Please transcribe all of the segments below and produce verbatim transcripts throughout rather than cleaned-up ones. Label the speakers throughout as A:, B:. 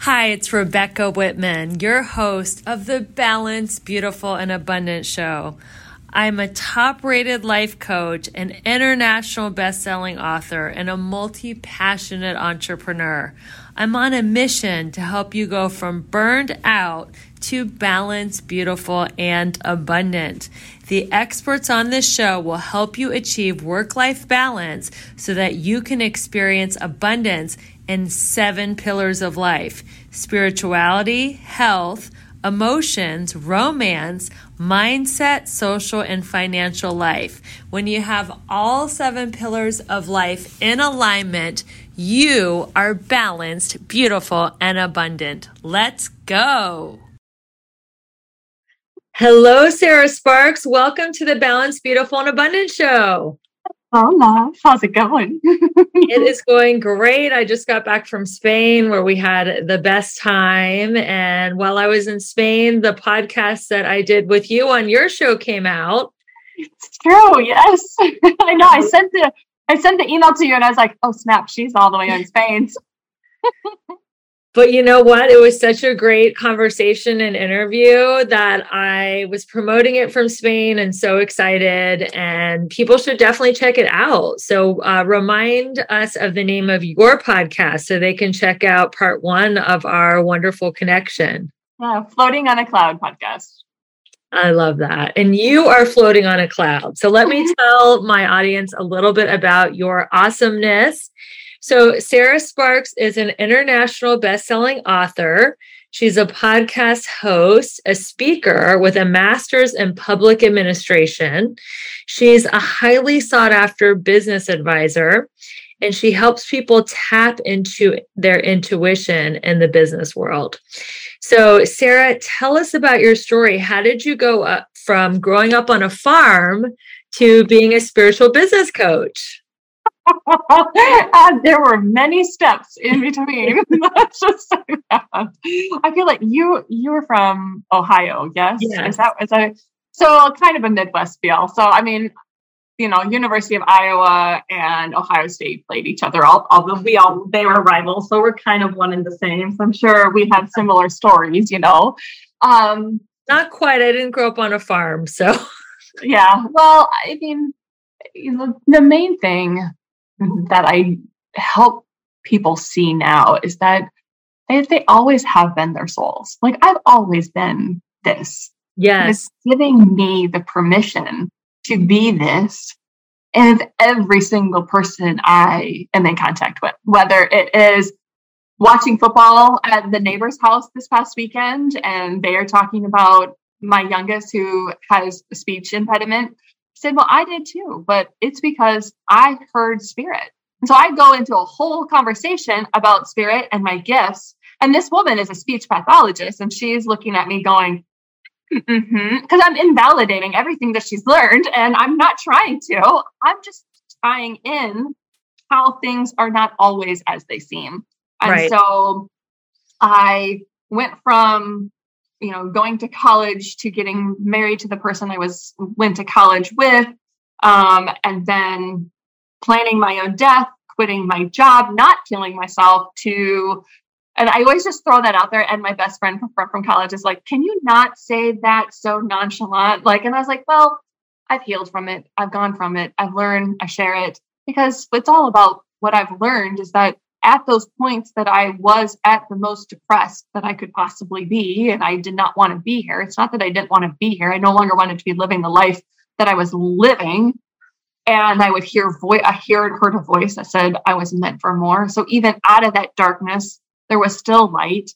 A: Hi, it's Rebecca Whitman, your host of the Balanced, Beautiful, and Abundant Show. I'm a top-rated life coach, an international best-selling author, and a multi-passionate entrepreneur. I'm on a mission to help you go from burned out to balanced, beautiful, and abundant. The experts on this show will help you achieve work-life balance so that you can experience abundance in seven pillars of life: spirituality, health, emotions, romance, mindset, social, and financial life. When you have all seven pillars of life in alignment, you are balanced, beautiful, and abundant. Let's go. Hello, Sarah Sparks. Welcome to the Balanced, Beautiful, and Abundant Show.
B: Hola, how's it going?
A: It is going great. I just got back from Spain where we had the best time. And while I was in Spain, the podcast that I did with you on your show came out.
B: It's true. Yes. I know. I sent the, I sent the email to you and I was like, oh, snap. She's all the way in Spain.
A: But you know what? It was such a great conversation and interview that I was promoting it from Spain and so excited, and people should definitely check it out. So uh, remind us of the name of your podcast so they can check out part one of our wonderful connection.
B: Yeah, Floating on a Cloud podcast.
A: I love that. And you are floating on a cloud. So let me tell my audience a little bit about your awesomeness. So Sarah Sparks is an international best-selling author. She's a podcast host, a speaker with a master's in public administration. She's a highly sought-after business advisor, and she helps people tap into their intuition in the business world. So Sarah, tell us about your story. How did you go up from growing up on a farm to being a spiritual business coach?
B: uh, there were many steps in between. Let's just say that. I feel like you you were from Ohio, yes?
A: Yes.
B: Is that is that so kind of a Midwest feel? So I mean, you know, University of Iowa and Ohio State played each other. Although we all they were rivals, so we're kind of one and the same. So I'm sure we had similar stories, you know. Um,
A: Not quite. I didn't grow up on a farm, so
B: yeah. Well, I mean, you know, the main thing that I help people see now is that they, they always have been their souls. Like I've always been this.
A: Yes.
B: It's giving me the permission to be this and every single person I am in contact with, whether it is watching football at the neighbor's house this past weekend, and they are talking about my youngest who has a speech impediment. I said, well, I did too, but it's because I heard spirit. And so I go into a whole conversation about spirit and my gifts. And this woman is a speech pathologist, and she's looking at me going, mm-hmm, because I'm invalidating everything that she's learned. And I'm not trying to, I'm just tying in how things are not always as they seem. And
A: right.
B: So I went from you know, going to college to getting married to the person I was went to college with, um, and then planning my own death, quitting my job, not killing myself to, and I always just throw that out there. And my best friend from, from college is like, can you not say that so nonchalant? Like, and I was like, well, I've healed from it. I've gone from it. I've learned, I share it, because it's all about what I've learned is that at those points that I was at the most depressed that I could possibly be, and I did not want to be here. It's not that I didn't want to be here. I no longer wanted to be living the life that I was living. And I would hear voice, I heard, heard a voice that said I was meant for more. So even out of that darkness, there was still light.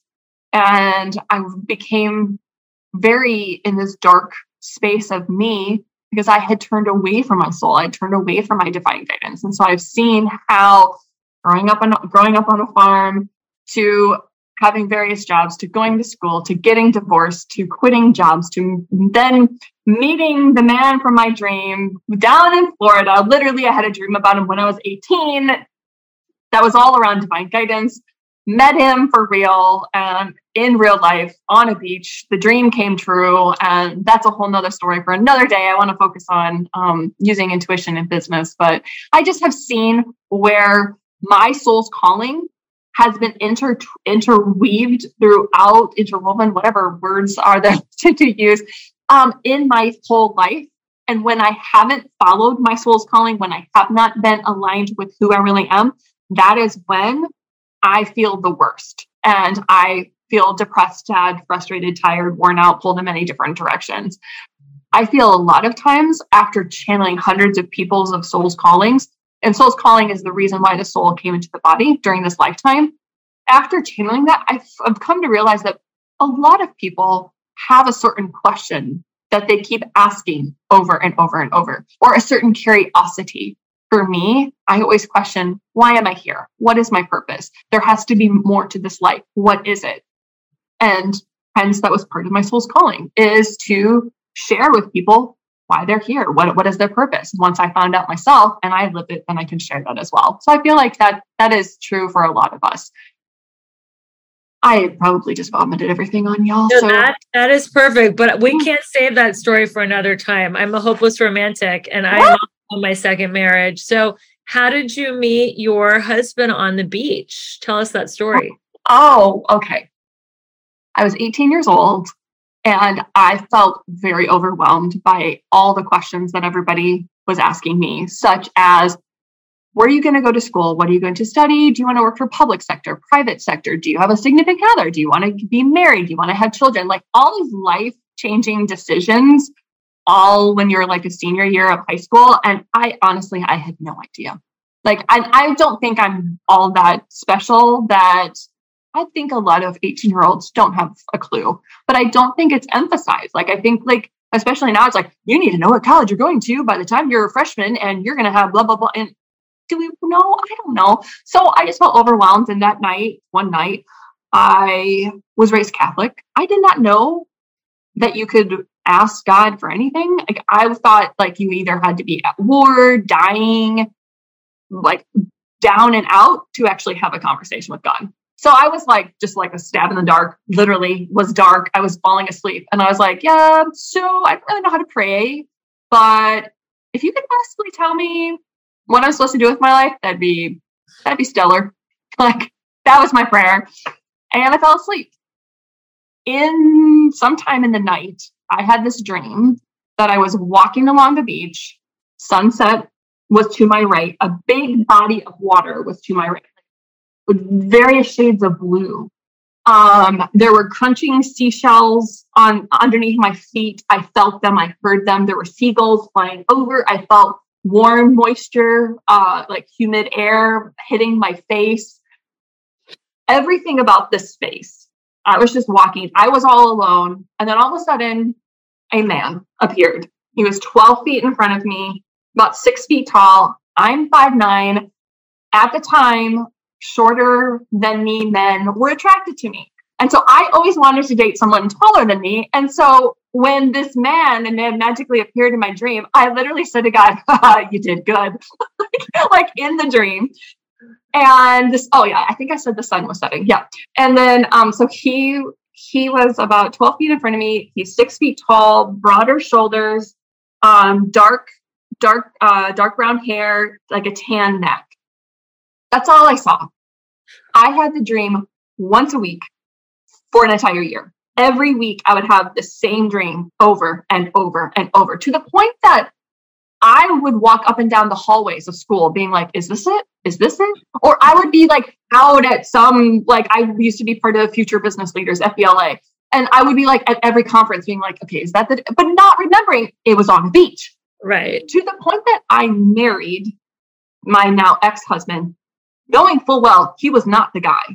B: And I became very in this dark space of me because I had turned away from my soul. I had turned away from my divine guidance. And so I've seen how growing up on growing up on a farm, to having various jobs, to going to school, to getting divorced, to quitting jobs, to then meeting the man from my dream down in Florida. Literally, I had a dream about him when I was eighteen. That was all around divine guidance. Met him for real, um, in real life, on a beach. The dream came true. And that's a whole nother story for another day. I want to focus on um, using intuition in business. But I just have seen where my soul's calling has been inter interweaved throughout, interwoven, whatever words are there to use, um, in my whole life. And when I haven't followed my soul's calling, when I have not been aligned with who I really am, that is when I feel the worst. And I feel depressed, sad, frustrated, tired, worn out, pulled in many different directions. I feel a lot of times after channeling hundreds of people's of soul's callings, and soul's calling is the reason why the soul came into the body during this lifetime. After channeling that, I've, I've come to realize that a lot of people have a certain question that they keep asking over and over and over, or a certain curiosity. For me, I always question, why am I here? What is my purpose? There has to be more to this life. What is it? And hence that was part of my soul's calling, is to share with people why they're here. What, what is their purpose? Once I found out myself and I lived it, then I can share that as well. So I feel like that that is true for a lot of us. I probably just vomited everything on y'all.
A: No,
B: so
A: that, that is perfect, but we can't save that story for another time. I'm a hopeless romantic and I'm on my second marriage. So how did you meet your husband on the beach? Tell us that story.
B: Oh, okay. I was eighteen years old and I felt very overwhelmed by all the questions that everybody was asking me, such as, where are you going to go to school? What are you going to study? Do you want to work for public sector, private sector? Do you have a significant other? Do you want to be married? Do you want to have children? Like all these life-changing decisions, all when you're like a senior year of high school. And I honestly, I had no idea. Like, I, I don't think I'm all that special, that I think a lot of eighteen year olds don't have a clue, but I don't think it's emphasized. Like, I think like, especially now it's like, you need to know what college you're going to by the time you're a freshman and you're going to have blah, blah, blah. And do we know? I don't know. So I just felt overwhelmed. And that night, one night, I was raised Catholic. I did not know that you could ask God for anything. Like, I thought like you either had to be at war, dying, like down and out to actually have a conversation with God. So I was like, just like a stab in the dark, literally was dark. I was falling asleep and I was like, yeah, so I don't really know how to pray, but if you could possibly tell me what I'm supposed to do with my life, that'd be, that'd be stellar. Like, that was my prayer. And I fell asleep. In sometime in the night, I had this dream that I was walking along the beach. Sunset was to my right. A big body of water was to my right, with various shades of blue. Um, there were crunching seashells on underneath my feet. I felt them. I heard them. There were seagulls flying over. I felt warm moisture, uh, like humid air hitting my face. Everything about this space. I was just walking. I was all alone. And then all of a sudden, a man appeared. He was twelve feet in front of me, about six feet tall. I'm five nine. At the time, shorter than me men were attracted to me. And so I always wanted to date someone taller than me. And so when this man and man magically appeared in my dream, I literally said to God, you did good, like in the dream. And this, oh yeah, I think I said the sun was setting. Yeah. And then, um, so he, he was about twelve feet in front of me. He's six feet tall, broader shoulders, um, dark, dark, uh, dark brown hair, like a tan neck. That's all I saw. I had the dream once a week for an entire year. Every week I would have the same dream over and over and over, to the point that I would walk up and down the hallways of school being like, is this it? Is this it? Or I would be like out at some, like I used to be part of Future Business Leaders, F B L A. And I would be like at every conference being like, okay, is that the, but not remembering it was on the beach.
A: Right.
B: To the point that I married my now ex-husband, knowing full well he was not the guy.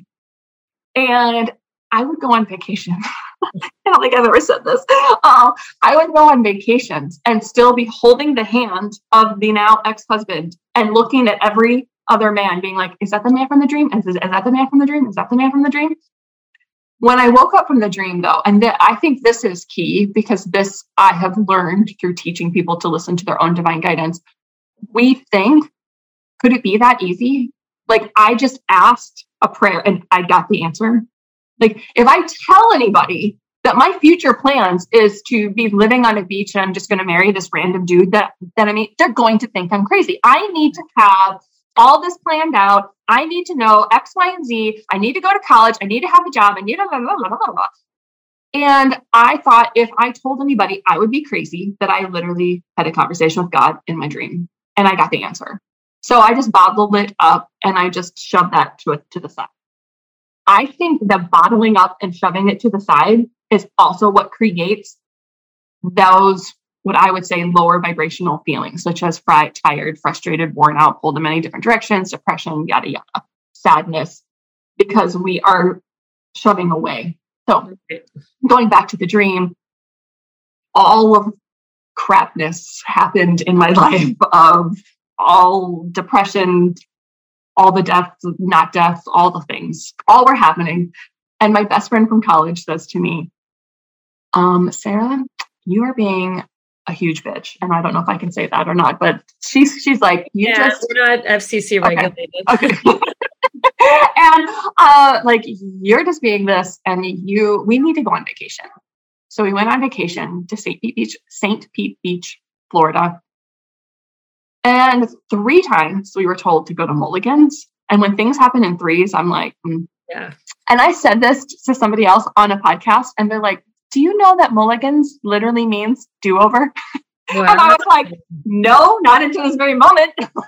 B: And I would go on vacation. I don't think I've ever said this. Uh, I would go on vacations and still be holding the hand of the now ex-husband and looking at every other man being like, is that the man from the dream? Is, is that the man from the dream? Is that the man from the dream? When I woke up from the dream though, and th- I think this is key because this I have learned through teaching people to listen to their own divine guidance. We think, could it be that easy? Like I just asked a prayer and I got the answer. Like if I tell anybody that my future plans is to be living on a beach and I'm just going to marry this random dude, that, that I mean, they're going to think I'm crazy. I need to have all this planned out. I need to know X, Y, and Z. I need to go to college. I need to have a job. I need to blah, blah, blah, blah, blah. And I thought if I told anybody, I would be crazy, that I literally had a conversation with God in my dream. And I got the answer. So I just bottled it up and I just shoved that to, to the side. I think that bottling up and shoving it to the side is also what creates those, what I would say, lower vibrational feelings, such as fried, tired, frustrated, worn out, pulled in many different directions, depression, yada, yada, sadness, because we are shoving away. So going back to the dream, all of crapness happened in my life of all depression, all the deaths, not deaths, all the things, all were happening. And my best friend from college says to me, um, Sarah, you are being a huge bitch. And I don't know if I can say that or not, but she's, she's like, you
A: yeah,
B: just,
A: we're not F C C regulated.
B: Okay. okay. And uh, like, you're just being this, and you, we need to go on vacation. So we went on vacation to Saint Pete Beach, Saint Pete Beach, Florida. And three times we were told to go to Mulligan's. And when things happen in threes, I'm like, mm.
A: yeah.
B: And I said this to somebody else on a podcast, and they're like, do you know that Mulligan's literally means do-over? Wow. And I was like, no, not until this very moment.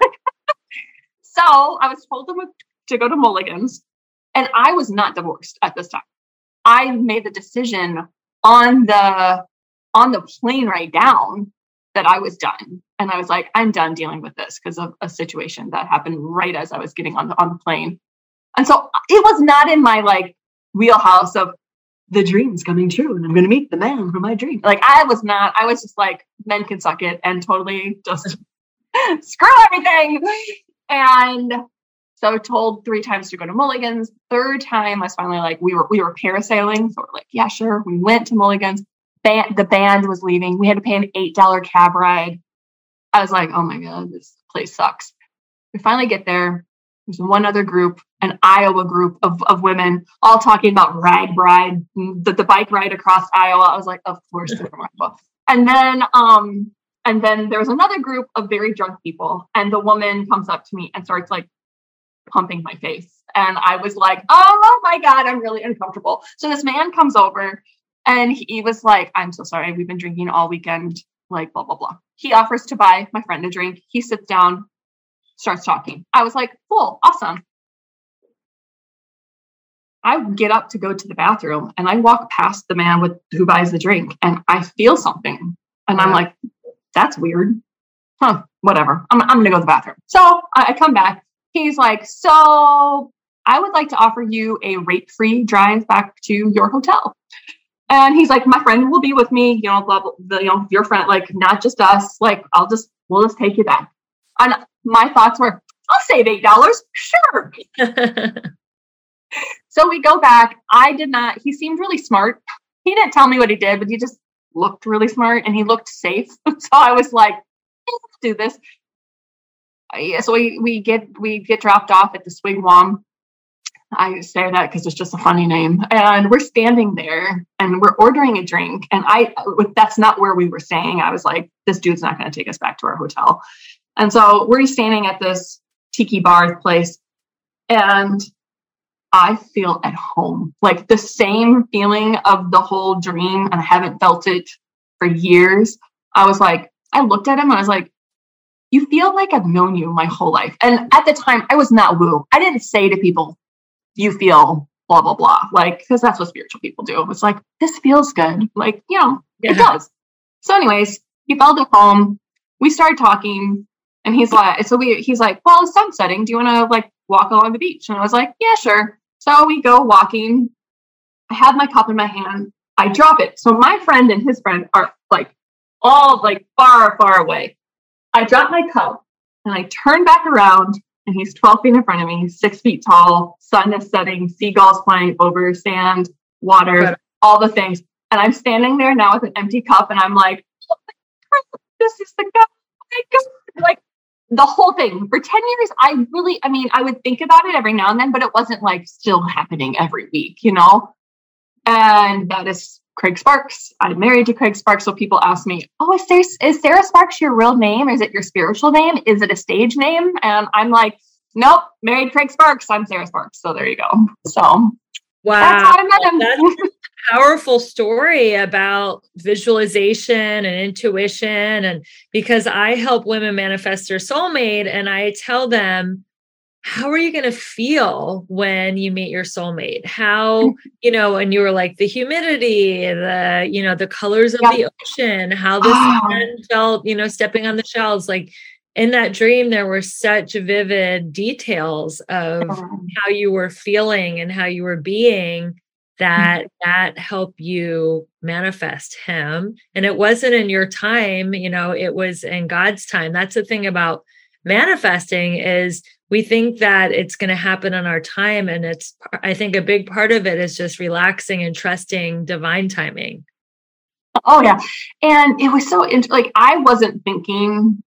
B: So I was told to, to go to Mulligan's, and I was not divorced at this time. I made the decision on the, on the plane ride down that I was done. And I was like, I'm done dealing with this because of a situation that happened right as I was getting on the, on the plane. And so it was not in my like wheelhouse of the dream's coming true and I'm going to meet the man from my dream. Like I was not, I was just like, men can suck it and totally just screw everything. And so told three times to go to Mulligan's. Third time I was finally like, we were, we were parasailing. So we're like, yeah, sure. We went to Mulligan's. Band, the band was leaving. We had to pay an eight dollars cab ride. I was like, oh my God, this place sucks. We finally get there. There's one other group, an Iowa group of, of women, all talking about rag bride, the, the bike ride across Iowa. I was like, of course, they're from Iowa. And then, um, and then there was another group of very drunk people, and the woman comes up to me and starts like pumping my face. And I was like, oh my God, I'm really uncomfortable. So this man comes over. And he was like, I'm so sorry. We've been drinking all weekend, like, blah, blah, blah. He offers to buy my friend a drink. He sits down, starts talking. I was like, cool, awesome. I get up to go to the bathroom and I walk past the man with who buys the drink and I feel something. And I'm like, that's weird. Huh, whatever. I'm, I'm going to go to the bathroom. So I, I come back. He's like, so I would like to offer you a rate-free drive back to your hotel. And he's like, my friend will be with me, you know, blah, blah, blah, you know, your friend, like, not just us. Like, I'll just, we'll just take you back. And my thoughts were, I'll save eight dollars. Sure. So we go back. I did not, he seemed really smart. He didn't tell me what he did, but he just looked really smart and he looked safe. So I was like, let's do this. Yeah, so we, we get, we get dropped off at the Swigwam. I say that because it's just a funny name. And we're standing there and we're ordering a drink. And I, that's not where we were staying. I was like, this dude's not going to take us back to our hotel. And so we're standing at this tiki bar place and I feel at home, like the same feeling of the whole dream. And I haven't felt it for years. I was like, I looked at him and I was like, you feel like I've known you my whole life. And at the time I was not woo. I didn't say to people, you feel blah, blah, blah. Like, because that's what spiritual people do. It's like, this feels good. Like, you know, yeah. It does. So anyways, he felt at home. We started talking and he's like, so we, he's like, well, the sun's setting. Do you want to like walk along the beach? And I was like, yeah, sure. So we go walking. I have my cup in my hand. I drop it. So my friend and his friend are like all like far, far away. I drop my cup and I turn back around. And he's twelve feet in front of me, six feet tall, sun is setting, seagulls flying over, sand, water, right. All the things. And I'm standing there now with an empty cup and I'm like, oh my God, this is the guy. Oh my God. Like the whole thing. For ten years, I really, I mean, I would think about it every now and then, but it wasn't like still happening every week, you know? And that is Craig Sparks. I'm married to Craig Sparks. So people ask me, oh, is, there, is Sarah Sparks your real name? Is it your spiritual name? Is it a stage name? And I'm like, nope, married Craig Sparks. I'm Sarah Sparks. So there you go. So
A: wow,
B: that's how I met him.
A: That's a powerful story about visualization and intuition. And because I help women manifest their soulmate, and I tell them, how are you going to feel when you meet your soulmate? How, you know, and you were like the humidity, the, you know, the colors of yep. the ocean, how the
B: oh.
A: sun felt, you know, stepping on the shells. Like in that dream, there were such vivid details of um, how you were feeling and how you were being that mm-hmm. that helped you manifest him. And it wasn't in your time, you know, it was in God's time. That's the thing about manifesting is we think that it's going to happen on our time. And it's, I think a big part of it is just relaxing and trusting divine timing.
B: Oh yeah. And it was so int- like, I wasn't thinking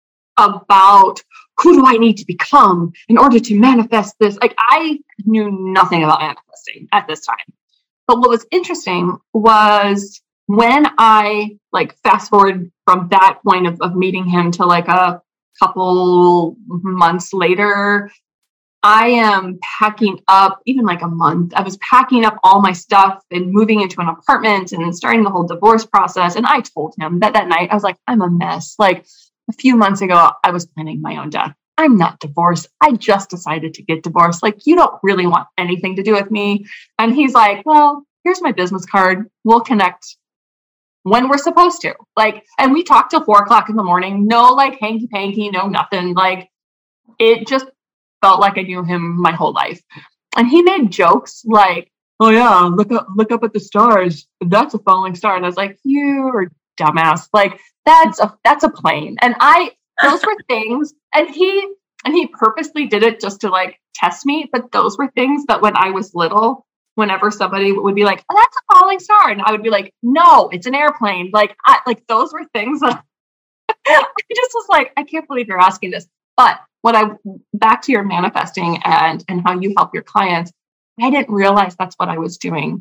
B: about who do I need to become in order to manifest this. Like I knew nothing about manifesting at this time. But what was interesting was when I like fast forward from that point of, of meeting him to like a couple months later, I am packing up, even like a month, I was packing up all my stuff and moving into an apartment and starting the whole divorce process. And I told him that that night, I was like, I'm a mess. Like a few months ago, I was planning my own death. I'm not divorced. I just decided to get divorced. Like, you don't really want anything to do with me. And he's like, well, here's my business card. We'll connect when we're supposed to. Like, and we talked till four o'clock in the morning. No, like hanky panky, no nothing. Like, it just felt like I knew him my whole life. And he made jokes like, oh yeah, look up, look up at the stars. That's a falling star. And I was like, you're dumbass. Like, that's a, that's a plane. And I, those were things, and he, and he purposely did it just to like test me. But those were things that when I was little, whenever somebody would be like, oh, that's a falling star. And I would be like, no, it's an airplane. Like, I, like those were things that I just was like, I can't believe you're asking this. But what I, back to your manifesting and, and how you help your clients, I didn't realize that's what I was doing.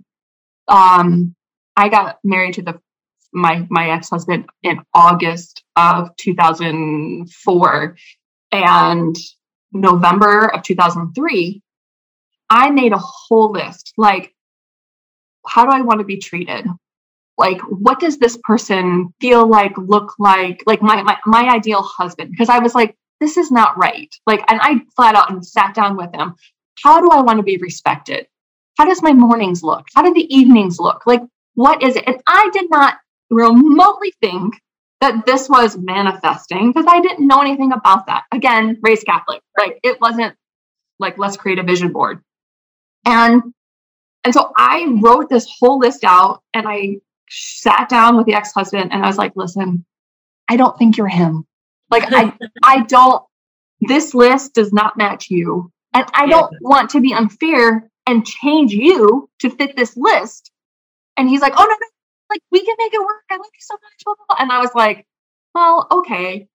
B: Um, I got married to the, my, my ex-husband in August of two thousand four, and November of two thousand three, I made a whole list. Like, how do I want to be treated? Like, what does this person feel like, look like, like my, my, my ideal husband? Because I was like, this is not right. Like, and I flat out and sat down with him. How do I want to be respected? How does my mornings look? How do the evenings look? Like, what is it? And I did not remotely think that this was manifesting because I didn't know anything about that. Again, raised Catholic. Like, it wasn't like, let's create a vision board. And, and so I wrote this whole list out, and I sat down with the ex-husband and I was like, listen, I don't think you're him. Like, I, I don't, this list does not match you. And I don't yeah. want to be unfair and change you to fit this list. And he's like, oh, no, no, like, we can make it work. I love you so much. Blah, blah, blah. And I was like, well, okay.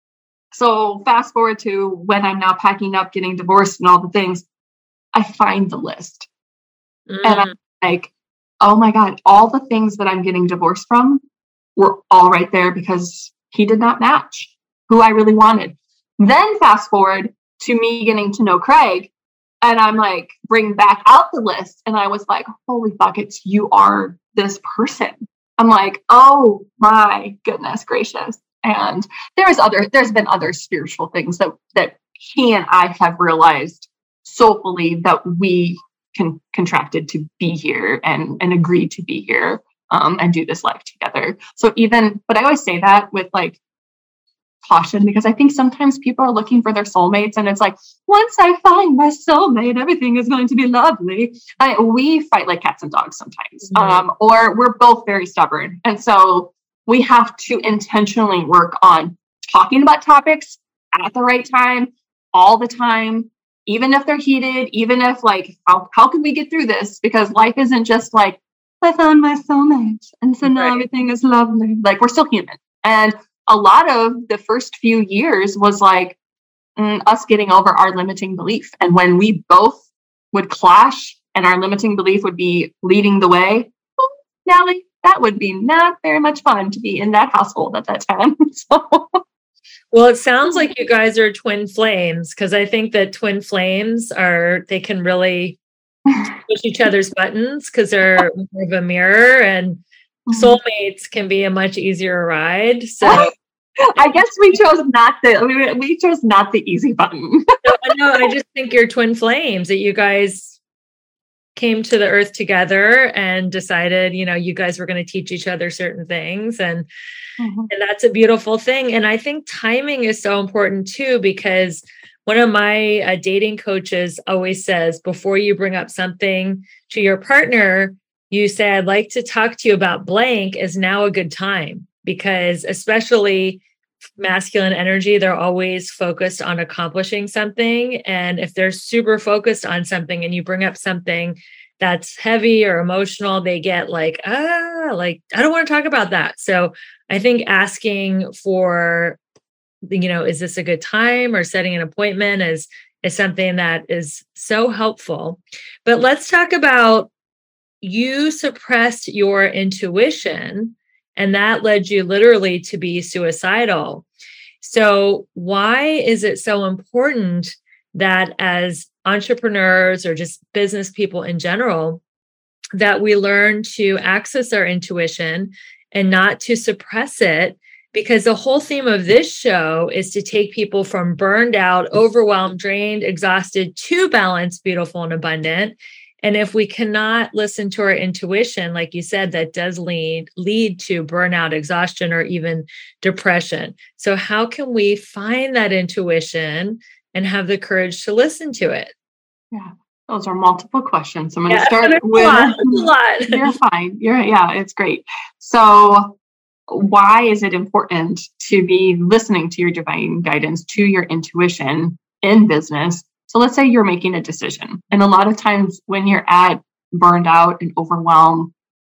B: So fast forward to when I'm now packing up, getting divorced and all the things, I find the list. Mm. And I'm like, oh my God, all the things that I'm getting divorced from were all right there because he did not match who I really wanted. Then fast forward to me getting to know Craig, and I'm like, bring back out the list. And I was like, holy buckets, you are this person. I'm like, oh my goodness gracious. And there's other, there's been other spiritual things that, that he and I have realized soulfully that we can contracted to be here and, and agree to be here um, and do this life together. So even, but I always say that with like caution, because I think sometimes people are looking for their soulmates and it's like, once I find my soulmate, everything is going to be lovely. I, we fight like cats and dogs sometimes, mm-hmm. um, or we're both very stubborn. And so we have to intentionally work on talking about topics at the right time, all the time, even if they're heated, even if like, how, how can we get through this? Because life isn't just like, I found my soulmate and so now right. everything is lovely. Like, we're still human. And a lot of the first few years was like mm, us getting over our limiting belief. And when we both would clash and our limiting belief would be leading the way, oh, Natalie, that would be not very much fun to be in that household at that time. So
A: Well, it sounds like you guys are twin flames, because I think that twin flames are, they can really push each other's buttons because they're more of a mirror, and soulmates can be a much easier ride. So
B: I guess we chose not the we, we chose not the easy button.
A: So, no, I just think you're twin flames, that you guys came to the earth together and decided, you know, you guys were going to teach each other certain things. And, mm-hmm. and that's a beautiful thing. And I think timing is so important too, because one of my uh, dating coaches always says, before you bring up something to your partner, you say, I'd like to talk to you about blank, is now a good time, because especially masculine energy, they're always focused on accomplishing something. And if they're super focused on something and you bring up something that's heavy or emotional, they get like, ah, like, I don't want to talk about that. So I think asking for, you know, is this a good time, or setting an appointment is, is something that is so helpful. But let's talk about, you suppressed your intuition, and that led you literally to be suicidal. So why is it so important that as entrepreneurs, or just business people in general, that we learn to access our intuition and not to suppress it? Because the whole theme of this show is to take people from burned out, overwhelmed, drained, exhausted to balanced, beautiful, and abundant. And if we cannot listen to our intuition, like you said, that does lead lead to burnout, exhaustion, or even depression. So how can we find that intuition and have the courage to listen to it?
B: Yeah, those are multiple questions. I'm going
A: yeah,
B: to start with
A: a lot. A lot.
B: You're fine. You're yeah, it's great. So why is it important to be listening to your divine guidance, to your intuition in business? So let's say you're making a decision. And a lot of times when you're at burned out and overwhelmed,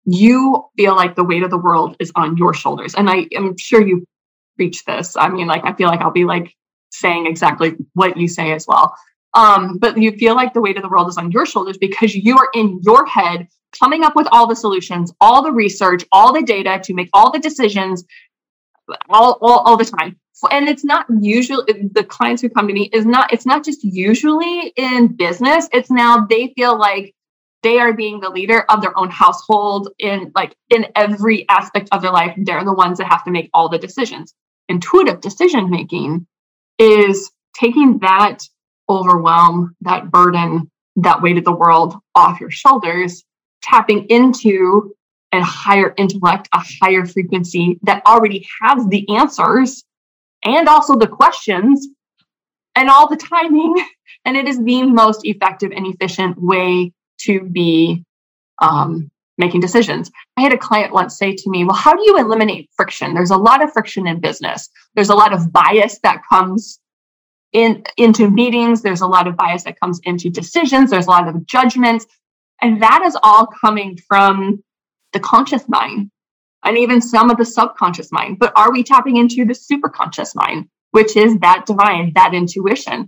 B: you feel like the weight of the world is on your shoulders. And I am sure you preach this. I mean, like, I feel like I'll be like saying exactly what you say as well. Um, but you feel like the weight of the world is on your shoulders because you are in your head coming up with all the solutions, all the research, all the data to make all the decisions all, all, all the time. And it's not usually the clients who come to me is not, it's not just usually in business. It's now they feel like they are being the leader of their own household in like in every aspect of their life. They're the ones that have to make all the decisions. Intuitive decision making is taking that overwhelm, that burden, that weight of the world off your shoulders, tapping into a higher intellect, a higher frequency that already has the answers and also the questions and all the timing. And it is the most effective and efficient way to be um, making decisions. I had a client once say to me, well, how do you eliminate friction? There's a lot of friction in business. There's a lot of bias that comes in into meetings. There's a lot of bias that comes into decisions. There's a lot of judgments. And that is all coming from the conscious mind. And even some of the subconscious mind. But are we tapping into the superconscious mind, which is that divine, that intuition?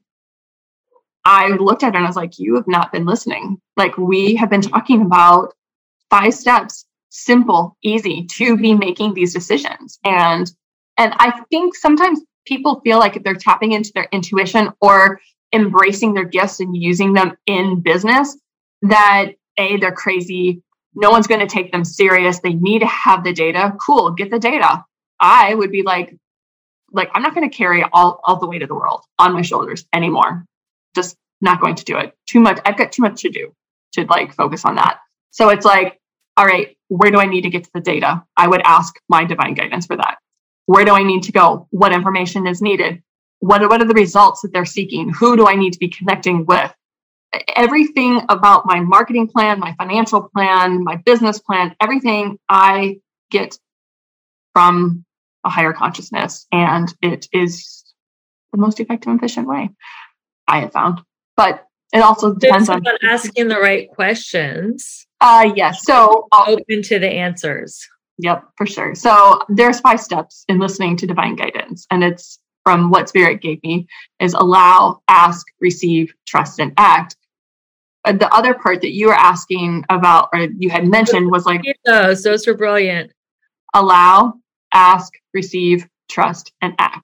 B: I looked at her and I was like, you have not been listening. Like, we have been talking about five steps, simple, easy to be making these decisions. And, and I think sometimes people feel like if they're tapping into their intuition or embracing their gifts and using them in business, that A, they're crazy. No one's going to take them serious. They need to have the data. Cool, get the data. I would be like, like I'm not going to carry all, all the weight of the world on my shoulders anymore. Just not going to do it. Too much. I've got too much to do to like focus on that. So it's like, all right, where do I need to get to the data? I would ask my divine guidance for that. Where do I need to go? What information is needed? What are, what are the results that they're seeking? Who do I need to be connecting with? Everything about my marketing plan, my financial plan, my business plan, everything I get from a higher consciousness. And it is the most effective and efficient way I have found. But it also depends on
A: asking the right questions.
B: Uh, yes. So
A: open to the answers.
B: Yep, for sure. So there's five steps in listening to divine guidance. And it's from what Spirit gave me is allow, ask, receive, trust, and act. The other part that you were asking about, or you had mentioned, was like
A: those. Those were brilliant.
B: Allow, ask, receive, trust, and act.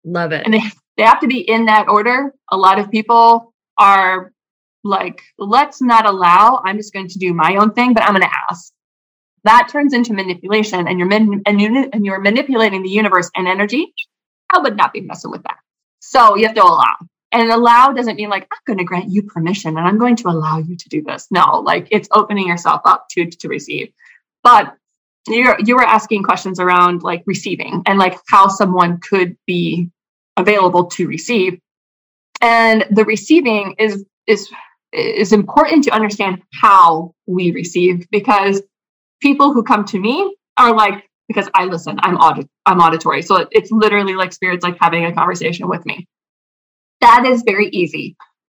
A: Love it.
B: And they, they have to be in that order. A lot of people are like, let's not allow, I'm just going to do my own thing, but I'm going to ask. That turns into manipulation, and you're man- and, you, and you're manipulating the universe and energy. I would not be messing with that. So you have to allow. And allow doesn't mean like, I'm going to grant you permission and I'm going to allow you to do this. No, like it's opening yourself up to, to receive. But you're, you were asking questions around like receiving and like how someone could be available to receive. And the receiving is, is, is important to understand how we receive, because people who come to me are like, because I listen, I'm audit, I'm auditory. So it, it's literally like spirits like having a conversation with me. That is very easy.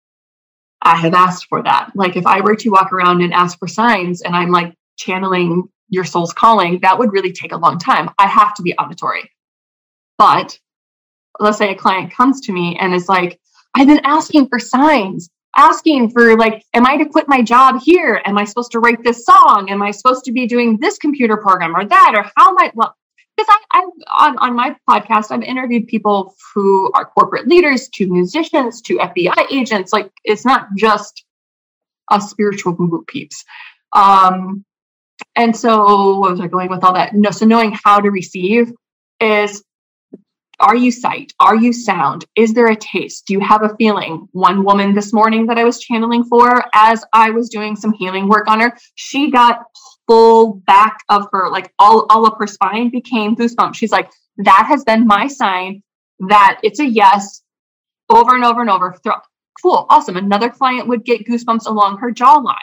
B: I have asked for that. Like if I were to walk around and ask for signs and I'm like channeling your soul's calling, that would really take a long time. I have to be auditory. But let's say a client comes to me and is like, I've been asking for signs, asking for like, am I to quit my job here? Am I supposed to write this song? Am I supposed to be doing this computer program or that? Or how am I, well, because I, I on, on my podcast, I've interviewed people who are corporate leaders, to musicians, to F B I agents. Like it's not just us spiritual guru peeps. Um, and so where was I going with all that? No, so knowing how to receive is, are you sight? Are you sound? Is there a taste? Do you have a feeling? One woman this morning that I was channeling for, as I was doing some healing work on her, she got full back of her, like all, all of her spine became goosebumps. She's like, that has been my sign that it's a yes over and over and over. Cool. Awesome. Another client would get goosebumps along her jawline.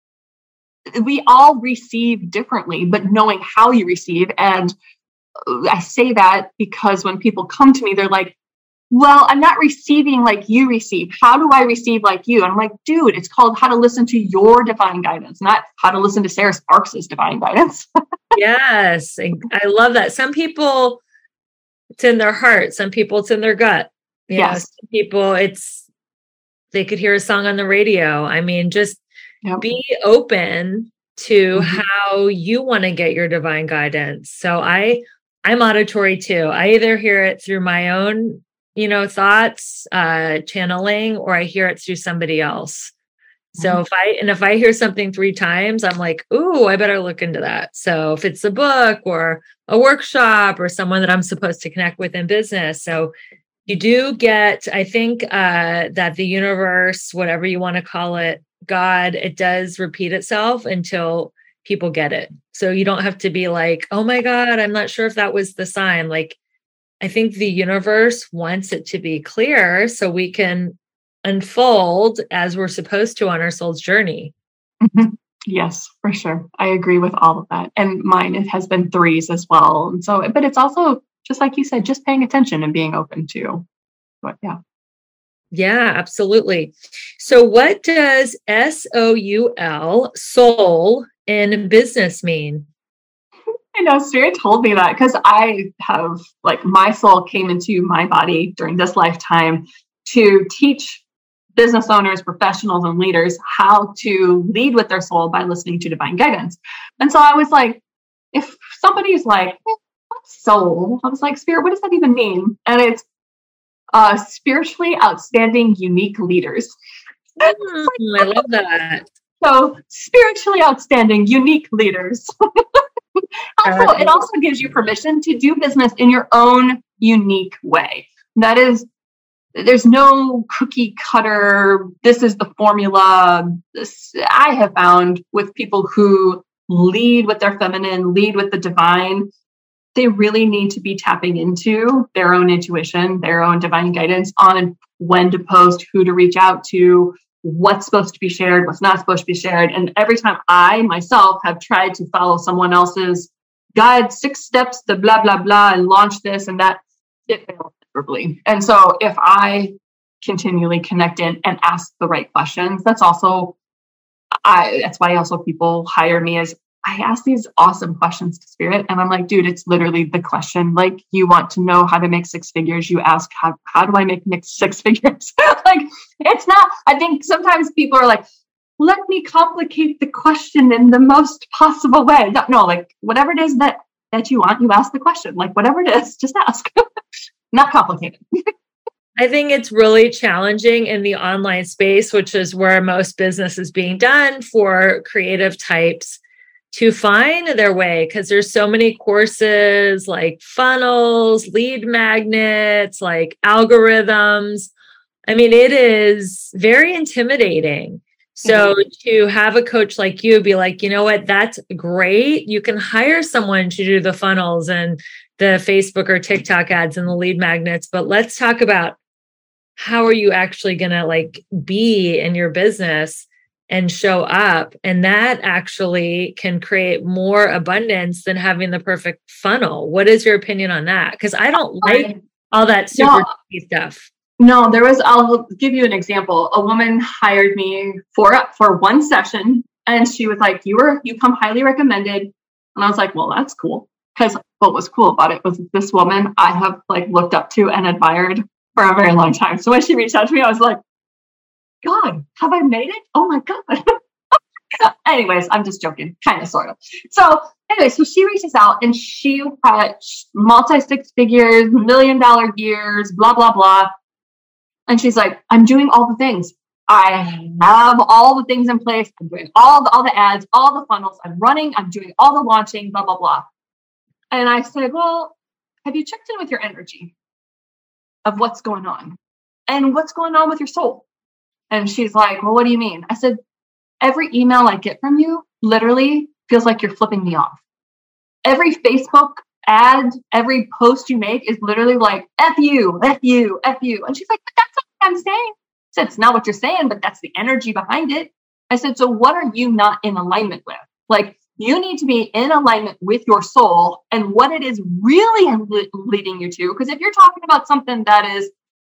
B: We all receive differently, but knowing how you receive. And I say that because when people come to me, they're like, well, I'm not receiving like you receive. How do I receive like you? And I'm like, dude, it's called how to listen to your divine guidance, not how to listen to Sarah Sparks's divine guidance.
A: Yes. I love that. Some people, it's in their heart. Some people, it's in their gut. You
B: yes.
A: know, some people, it's, they could hear a song on the radio. I mean, just yep. be open to mm-hmm. how you want to get your divine guidance. So I, I'm auditory too. I either hear it through my own, you know, thoughts, uh, channeling, or I hear it through somebody else. So mm-hmm. if I, and if I hear something three times, I'm like, ooh, I better look into that. So if it's a book or a workshop or someone that I'm supposed to connect with in business. So you do get, I think, uh, that the universe, whatever you want to call it, God, it does repeat itself until people get it. So you don't have to be like, oh my God, I'm not sure if that was the sign. Like, I think the universe wants it to be clear so we can unfold as we're supposed to on our soul's journey.
B: Mm-hmm. Yes, for sure. I agree with all of that. And mine, it has been threes as well. And so, but it's also, just like you said, just paying attention and being open to, but yeah.
A: Yeah, absolutely. So what does S O U L, soul, in business mean?
B: I know Spirit told me that because I have, like, my soul came into my body during this lifetime to teach business owners, professionals, and leaders how to lead with their soul by listening to divine guidance. And so I was like, if somebody's like, what's soul? I was like, Spirit, what does that even mean? And it's uh, spiritually outstanding, unique leaders.
A: Mm, I love that.
B: So spiritually outstanding, unique leaders. Also, it also gives you permission to do business in your own unique way. That is, there's no cookie cutter, this is the formula. This, I have found with people who lead with their feminine, lead with the divine, they really need to be tapping into their own intuition, their own divine guidance on when to post, who to reach out to, what's supposed to be shared, what's not supposed to be shared. And every time I myself have tried to follow someone else's guide, six steps to blah, blah, blah, and launch this and that, it fails miserably. And so if I continually connect in and ask the right questions, that's also, I, that's why also people hire me, as I ask these awesome questions to Spirit. And I'm like, dude, it's literally the question. Like, you want to know how to make six figures. You ask, how, how do I make six figures? Like, it's not, I think sometimes people are like, let me complicate the question in the most possible way. No, no, like whatever it is that, that you want, you ask the question, like whatever it is, just ask. not complicated.
A: I think it's really challenging in the online space, which is where most business is being done, for creative types to find their way, because there's so many courses like funnels, lead magnets, like algorithms. I mean, it is very intimidating. So mm-hmm. to have a coach like you be like, you know what, that's great. You can hire someone to do the funnels and the Facebook or TikTok ads and the lead magnets, but let's talk about how are you actually going to like be in your business and show up. And that actually can create more abundance than having the perfect funnel. What is your opinion on that? Because I don't like all that super no, stuff.
B: No, there was, I'll give you an example. A woman hired me for, for one session, and she was like, you were, you come highly recommended. And I was like, well, that's cool. Because what was cool about it was this woman I have like looked up to and admired for a very long time. So when she reached out to me, I was like, God, have I made it? Oh my God. Anyways, I'm just joking, kind of, sort of. So anyway, so she reaches out and she had multi six figures, million dollar years, blah, blah, blah. And she's like, I'm doing all the things. I have all the things in place. I'm doing all the, all the ads, all the funnels. I'm running. I'm doing all the launching, blah, blah, blah. And I said, well, have you checked in with your energy of what's going on and what's going on with your soul? And she's like, well, what do you mean? I said, every email I get from you literally feels like you're flipping me off. Every Facebook ad, every post you make is literally like, F you, F you, F you. And she's like, but that's not what I'm saying. I said, it's not what you're saying, but that's the energy behind it. I said, so what are you not in alignment with? Like, you need to be in alignment with your soul and what it is really leading you to. Because if you're talking about something that is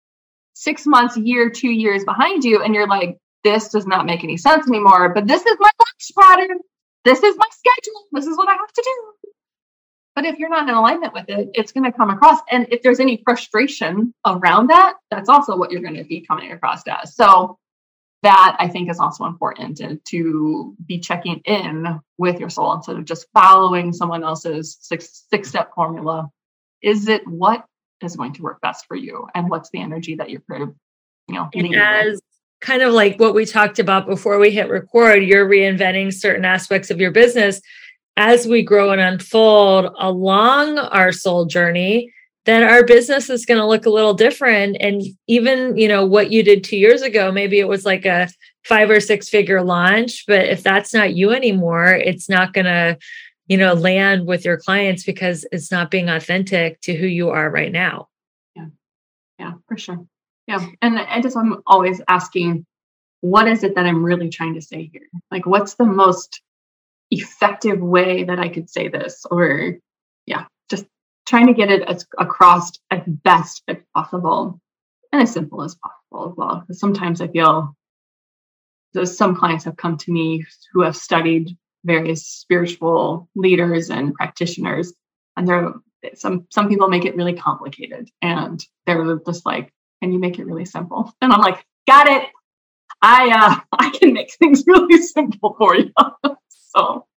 B: six months, a year, two years behind you, and you're like, this does not make any sense anymore, but this is my launch pattern. This is my schedule. This is what I have to do. But if you're not in alignment with it, it's going to come across. And if there's any frustration around that, that's also what you're going to be coming across as. So that I think is also important to, to be checking in with your soul instead of just following someone else's six, six step formula. Is it what is going to work best for you? And what's the energy that you're, you know, leading
A: as
B: with?
A: Kind of like what we talked about before we hit record, you're reinventing certain aspects of your business as we grow and unfold along our soul journey. Then our business is going to look a little different. And even, you know, what you did two years ago, maybe it was like a five or six figure launch, but if that's not you anymore, it's not going to, you know, land with your clients because it's not being authentic to who you are right now.
B: Yeah. Yeah, for sure. Yeah. And I just, I'm always asking, what is it that I'm really trying to say here? Like, what's the most effective way that I could say this? Or yeah, just trying to get it as across as best as possible and as simple as possible as well. Because sometimes I feel there's some clients have come to me who have studied various spiritual leaders and practitioners, and they're some some people make it really complicated, and they're just like, "Can you make it really simple?" And I'm like, "Got it. I uh, I can make things really simple for you." So.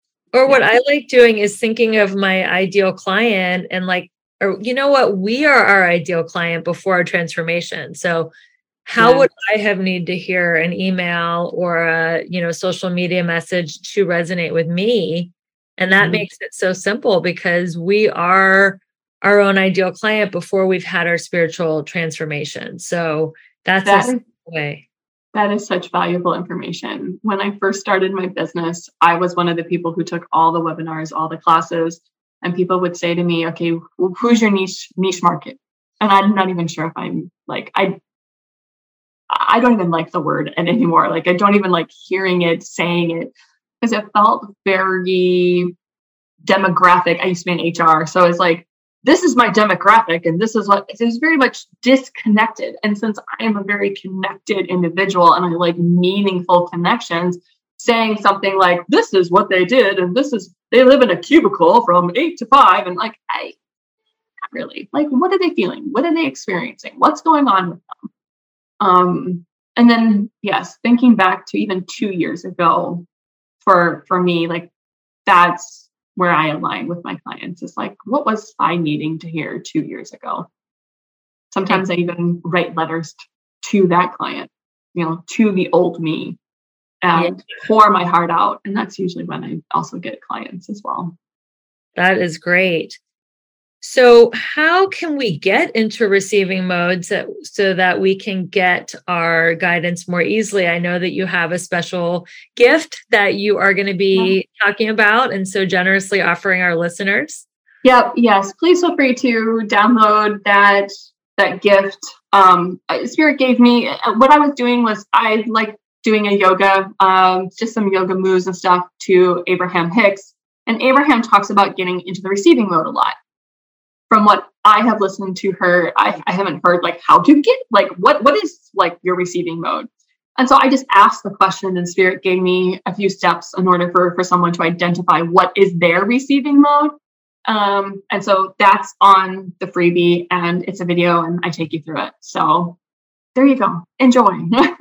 A: Or what I like doing is thinking of my ideal client and like, or you know what, we are our ideal client before our transformation. So how yeah. would I have need to hear an email or a, you know, social media message to resonate with me? And that mm-hmm. makes it so simple because we are our own ideal client before we've had our spiritual transformation. So that's
B: that
A: a
B: is-
A: way.
B: That is such valuable information. When I first started my business, I was one of the people who took all the webinars, all the classes, and people would say to me, okay, well, who's your niche niche market? And I'm not even sure if I'm like, I, I don't even like the word anymore. Like, I don't even like hearing it, saying it, because it felt very demographic. I used to be in H R. So it's like, this is my demographic and this is what it was, very much disconnected. And since I am a very connected individual and I like meaningful connections, saying something like, this is what they did. And this is, they live in a cubicle from eight to five. And like, I not really like, what are they feeling? What are they experiencing? What's going on with them? Um, and then, yes, thinking back to even two years ago for, for me, like that's, where I align with my clients is like, what was I needing to hear two years ago? Sometimes I even write letters to that client, you know, to the old me, and yeah. pour my heart out. And that's usually when I also get clients as well.
A: That is great. So how can we get into receiving modes that, so that we can get our guidance more easily? I know that you have a special gift that you are going to be yeah. talking about and so generously offering our listeners.
B: Yep. Yes. Please feel free to download that, that gift. Um, Spirit gave me, what I was doing was I like doing a yoga, um, just some yoga moves and stuff to Abraham Hicks. And Abraham talks about getting into the receiving mode a lot. From what I have listened to her, I, I haven't heard like how to get, like what what is like your receiving mode. And so I just asked the question and Spirit gave me a few steps in order for, for someone to identify what is their receiving mode. Um, and so that's on the freebie and it's a video and I take you through it. So there you go. Enjoy.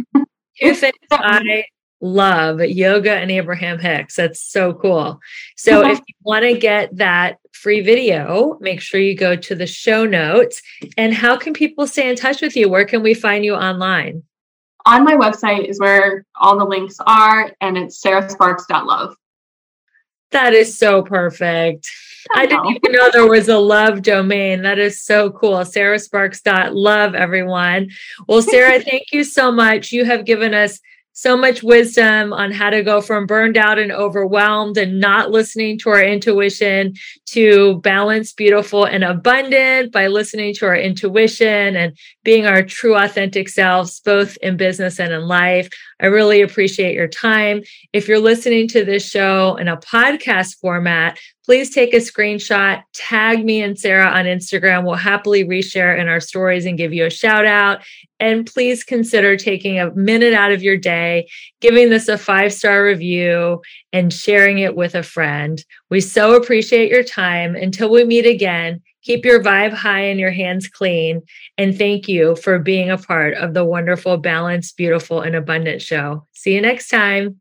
A: If it, I love yoga and Abraham Hicks. That's so cool. So if you want to get that free video, make sure you go to the show notes. And how can people stay in touch with you? Where can we find you online?
B: On my website is where all the links are, and it's sarah sparks dot love.
A: That is so perfect. I, I didn't even know there was a love domain. That is so cool. sarah sparks dot love, everyone. Well, Sarah, thank you so much. You have given us so much wisdom on how to go from burned out and overwhelmed and not listening to our intuition to balanced, beautiful, and abundant by listening to our intuition and being our true, authentic selves, both in business and in life. I really appreciate your time. If you're listening to this show in a podcast format, please take a screenshot, tag me and Sarah on Instagram. We'll happily reshare in our stories and give you a shout out. And please consider taking a minute out of your day, giving this a five-star review and sharing it with a friend. We so appreciate your time. Until we meet again, keep your vibe high and your hands clean. And thank you for being a part of the wonderful, balanced, beautiful, and abundant show. See you next time.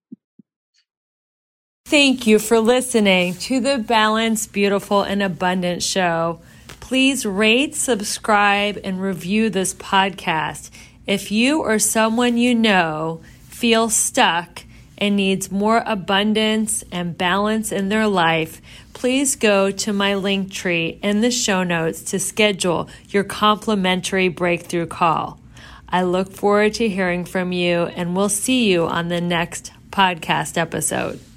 A: Thank you for listening to the Balanced, Beautiful, and Abundant show. Please rate, subscribe, and review this podcast. If you or someone you know feels stuck and needs more abundance and balance in their life, please go to my link tree in the show notes to schedule your complimentary breakthrough call. I look forward to hearing from you, and we'll see you on the next podcast episode.